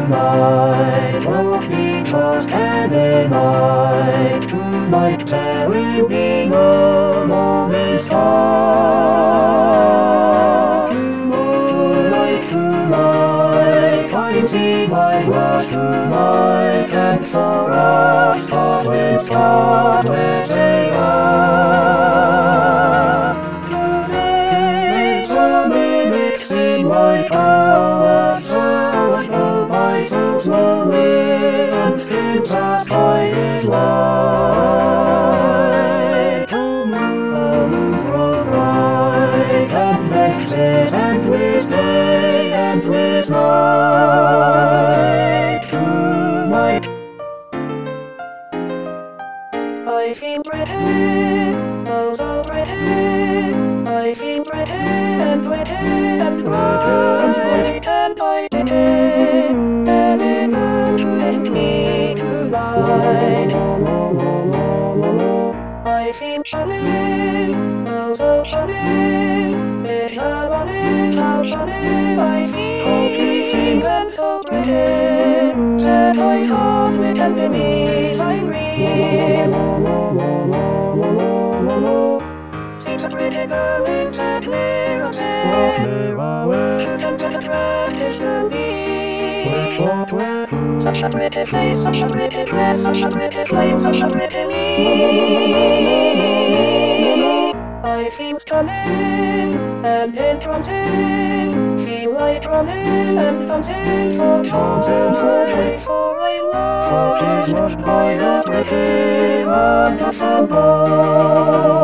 tonight, won't be just any night. Tonight there will be no moment's start. Tonight, I see my world tonight, and for us stars will start where they are. Today the minutes seem like hours go by so slowly, and still pass by in light. The moon grows bright, and makes this endless day, endless night. Tonight I feel pretty, oh so pretty. I feel pretty and pretty and bright, and I did it, and it interest me tonight. I feel shiny, oh so shiny. It's a funny how shiny I feel, and so pretty that I hardly can believe I'm real. Seems a pretty girl exactly what shouldn't get attracted to me. Such a pretty face, such a pretty dress, such a pretty flame, such a pretty me. I feel stunning and entrancing, feel like running and dancing for joy, for I love, for she's loved by a pretty, wonderful boy.